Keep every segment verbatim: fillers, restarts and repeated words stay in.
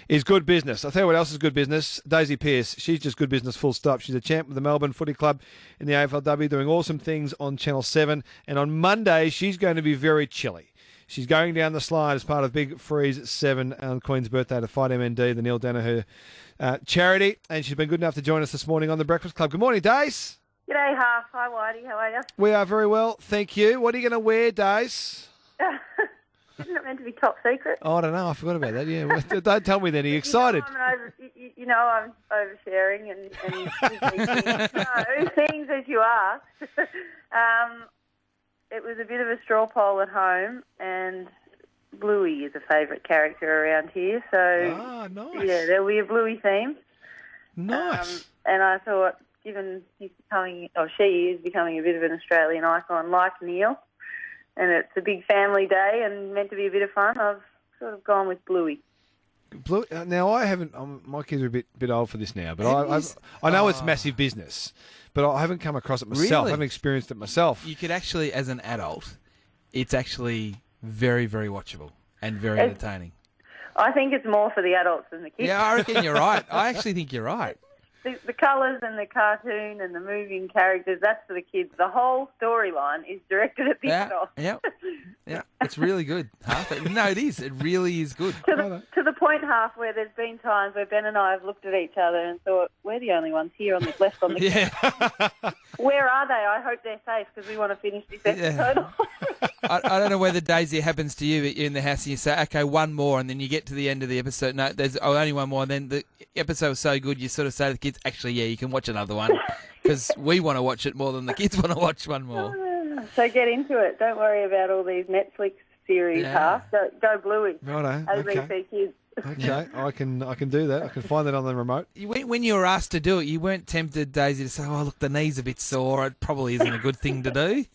is good business. I'll tell you what else is good business. Daisy Pearce, she's just good business full stop. She's a champ with the Melbourne Footy Club in the A F L W, doing awesome things on Channel seven. And on Monday, she's going to be very chilly. She's going down the slide as part of Big Freeze at seven on Queen's birthday to Fight M N D, the Neil Danaher uh, charity. And she's been good enough to join us this morning on The Breakfast Club. Good morning, Dace. G'day, Half. Hi, Whitey. How are you? We are very well, thank you. What are you going to wear, Dace? Isn't it meant to be top secret? Oh, I don't know. I forgot about that. Yeah, well, don't tell me then. Are you excited? You know I'm, over, you, you know I'm oversharing and, and so, things as you ask. um, it was a bit of a straw poll at home, and Bluey is a favourite character around here. So, ah, nice. Yeah, there'll be a Bluey theme. Nice. Um, and I thought, given he's becoming, or she is becoming a bit of an Australian icon like Neil, and it's a big family day and meant to be a bit of fun, I've sort of gone with Bluey. Blue, uh, now, I haven't, um, my kids are a bit bit old for this now, but I, I've, I know oh. it's massive business, but I haven't come across it myself. Really? I haven't experienced it myself. You could actually, as an adult, it's actually very, very watchable and very It's- entertaining. I think it's more for the adults than the kids. Yeah, I reckon you're right. I actually think you're right. The, the colours and the cartoon and the moving characters, that's for the kids. The whole storyline is directed at the Yeah, adults. yeah, yeah. It's really good. Half. No, it is. It really is good. To the, to the point, Half, where there's been times where Ben and I have looked at each other and thought, we're the only ones here on the left on the Yeah. Where are they? I hope they're safe because we want to finish this episode. Yeah. I, I don't know whether, Daisy, it happens to you, but you're in the house and you say, okay, one more, and then you get to the end of the episode. No, there's oh, only one more, and then the episode was so good, you sort of say to the kids, actually, yeah, you can watch another one because we want to watch it more than the kids want to watch one more. So get into it. Don't worry about all these Netflix series, Yeah. Half. Go, go Bluey. Righto, A B C okay. Kids. Okay, I can I can do that. I can find that on the remote. You, when, when you were asked to do it, you weren't tempted, Daisy, to say, oh, look, the knee's a bit sore. It probably isn't a good thing to do.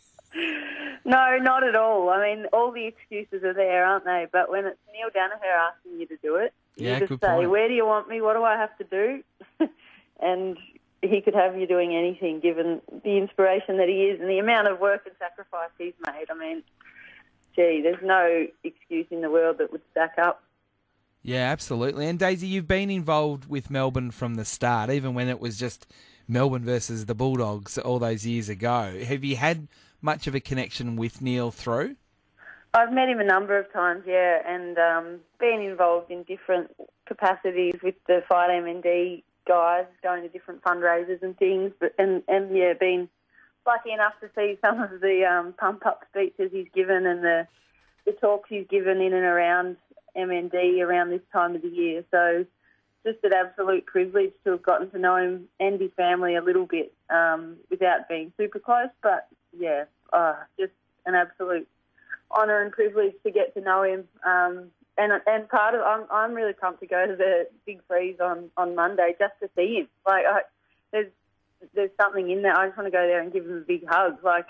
No, not at all. I mean, all the excuses are there, aren't they? But when it's Neil Danaher asking you to do it, Yeah, you just good say, point. where do you want me? What do I have to do? And he could have you doing anything, given the inspiration that he is and the amount of work and sacrifice he's made. I mean, gee, there's no excuse in the world that would stack up. Yeah, absolutely. And Daisy, you've been involved with Melbourne from the start, even when it was just Melbourne versus the Bulldogs all those years ago. Have you had much of a connection with Neil through? I've met him a number of times, yeah, and um, been involved in different capacities with the Fight M N D guys, going to different fundraisers and things, but and, and yeah, been lucky enough to see some of the um, pump-up speeches he's given and the, the talks he's given in and around M N D around this time of the year. So just an absolute privilege to have gotten to know him and his family a little bit um, without being super close, but yeah, uh, just an absolute honour and privilege to get to know him. Um, and and part of I'm I'm really pumped to go to the Big Freeze on, on Monday just to see him. Like I, there's there's something in there. I just want to go there and give him a big hug. Like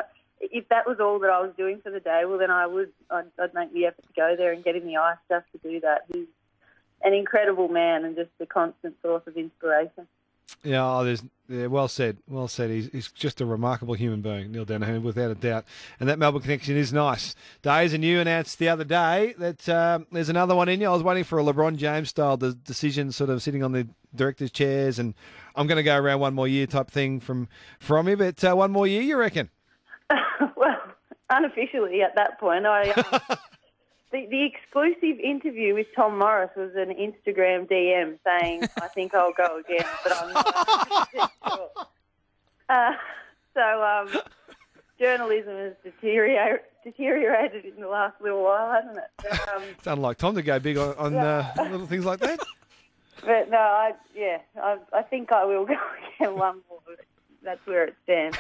if that was all that I was doing for the day, well then I would I'd, I'd make the effort to go there and get in the ice just to do that. He's an incredible man and just a constant source of inspiration. Yeah, oh, there's yeah, well said, well said. He's, he's just a remarkable human being, Neil Danaher, without a doubt. And that Melbourne connection is nice. Days, and you announced the other day that um, there's another one in you. I was waiting for a LeBron James style de- decision, sort of sitting on the directors' chairs, and I'm going to go around one more year type thing from from you. But uh, one more year, you reckon? Well, unofficially at that point, I. Um, The, the exclusive interview with Tom Morris was an Instagram D M saying, I think I'll go again, but I'm not one hundred percent sure. Uh, so um, journalism has deteriorated, deteriorated in the last little while, hasn't it? But, um, It's unlike Tom to go big on, on Yeah. uh, little things like that. but no, I, yeah, I, I think I will go again one more. But that's where it stands.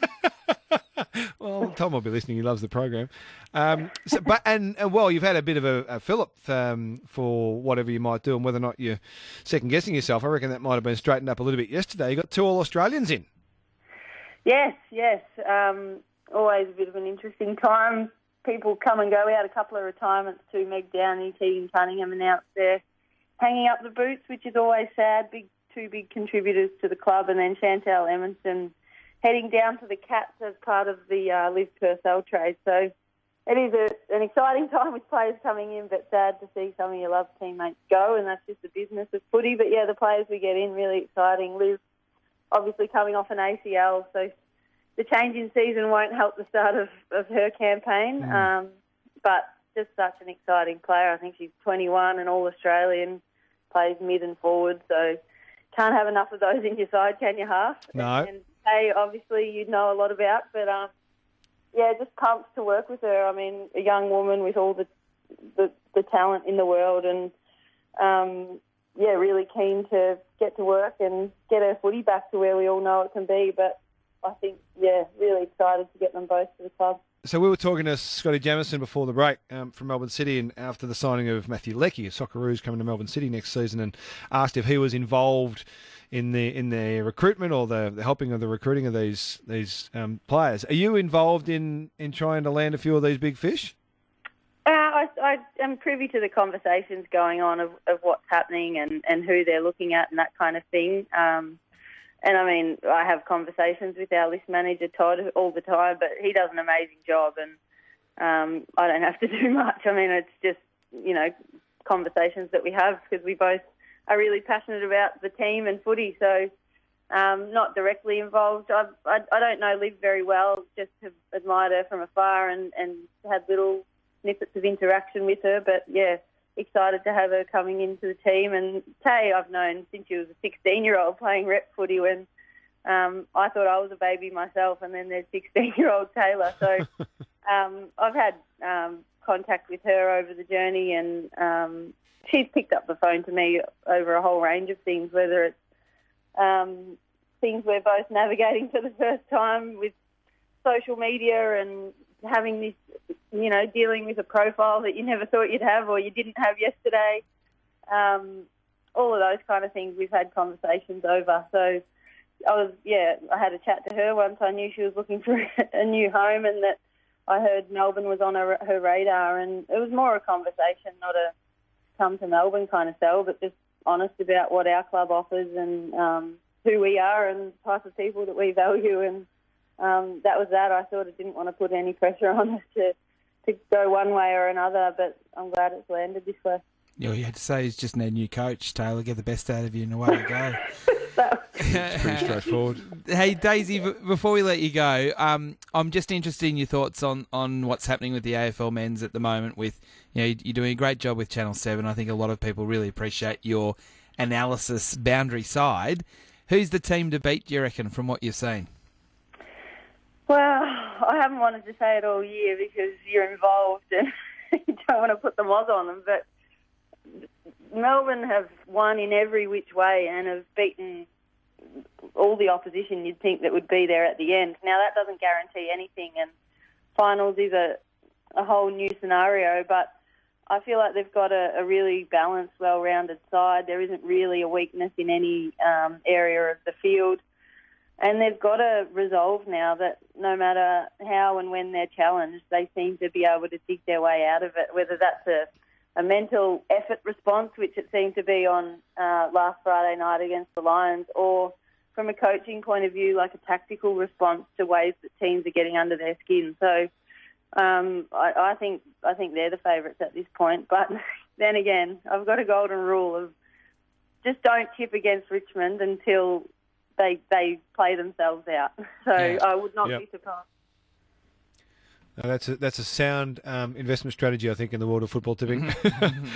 Well, Tom will be listening. He loves the program. Um, so, but and, and well, you've had a bit of a, a fillip um, for whatever you might do, and whether or not you're second guessing yourself. I reckon that might have been straightened up a little bit yesterday. You got two All Australians in. Yes, yes. Um, always a bit of an interesting time. People come and go. We had a couple of retirements too. Meg Downey, Tegan Cunningham announced they're hanging up the boots, which is always sad. Big two big contributors to the club, and then Chantal Emerson heading down to the Cats as part of the uh, Liv Purcell trade. So it is a, an exciting time with players coming in, but sad to see some of your loved teammates go, and that's just the business of footy. But yeah, the players we get in, really exciting. Liv, obviously coming off an A C L, so the change in season won't help the start of, of her campaign. Mm. Um, but just such an exciting player. I think she's twenty-one and all-Australian, plays mid and forward, so can't have enough of those in your side, can you, Half? No. And, and Kay, obviously, you'd know a lot about, but um, yeah, just pumped to work with her. I mean, a young woman with all the the, the talent in the world, and um, yeah, really keen to get to work and get her footy back to where we all know it can be. But I think, yeah, really excited to get them both to the club. So we were talking to Scotty Jamieson before the break um, from Melbourne City, and after the signing of Matthew Leckie, a Socceroos coming to Melbourne City next season, and asked if he was involved in the in the recruitment or the, the helping of the recruiting of these these um, players. Are you involved in, in trying to land a few of these big fish? Uh, I, I am privy to the conversations going on of, of what's happening and, and who they're looking at and that kind of thing. Um, and, I mean, I have conversations with our list manager, Todd, all the time, but he does an amazing job, and um, I don't have to do much. I mean, it's just, you know, conversations that we have because we both are really passionate about the team and footy, so um, not directly involved. I've, I, I don't know Liv very well, just have admired her from afar and, and had little snippets of interaction with her, but yeah, excited to have her coming into the team. And Tay I've known since she was a sixteen-year-old playing rep footy when um, I thought I was a baby myself, and then there's sixteen-year-old Taylor. So um, I've had um, contact with her over the journey, and um, she's picked up the phone to me over a whole range of things, whether it's um, things we're both navigating for the first time with social media and having this, you know, dealing with a profile that you never thought you'd have or you didn't have yesterday. Um, all of those kind of things we've had conversations over. So I was, yeah, I had a chat to her once I knew she was looking for a new home, and that I heard Melbourne was on her, her radar, and it was more a conversation, not a come to Melbourne kind of sell, but just honest about what our club offers and um, who we are and the type of people that we value. And um, that was that. I sort of didn't want to put any pressure on her to, to go one way or another, but I'm glad it's landed this way. Yeah, all you had to say is just need a new coach, Taylor, get the best out of you and away you go. It's pretty straightforward. Hey, Daisy, b- before we let you go, um, I'm just interested in your thoughts on, on what's happening with the A F L men's at the moment. With, you know, you're doing a great job with Channel seven. I think a lot of people really appreciate your analysis boundary side. Who's the team to beat, do you reckon, from what you've seen? Well, I haven't wanted to say it all year because you're involved and you don't want to put the moz on them, but Melbourne have won in every which way and have beaten all the opposition you'd think that would be there at the end. Now, that doesn't guarantee anything, and finals is a, a whole new scenario, but I feel like they've got a, a really balanced, well-rounded side. There isn't really a weakness in any um, area of the field, and they've got a resolve now that no matter how and when they're challenged, they seem to be able to dig their way out of it, whether that's a a mental effort response, which it seemed to be on uh, last Friday night against the Lions, or from a coaching point of view, like a tactical response to ways that teams are getting under their skin. So um, I, I think I think they're the favourites at this point. But then again, I've got a golden rule of just don't tip against Richmond until they they play themselves out. So yeah. I would not yep. be surprised. No, that's a, that's a sound um, investment strategy, I think, in the world of football tipping.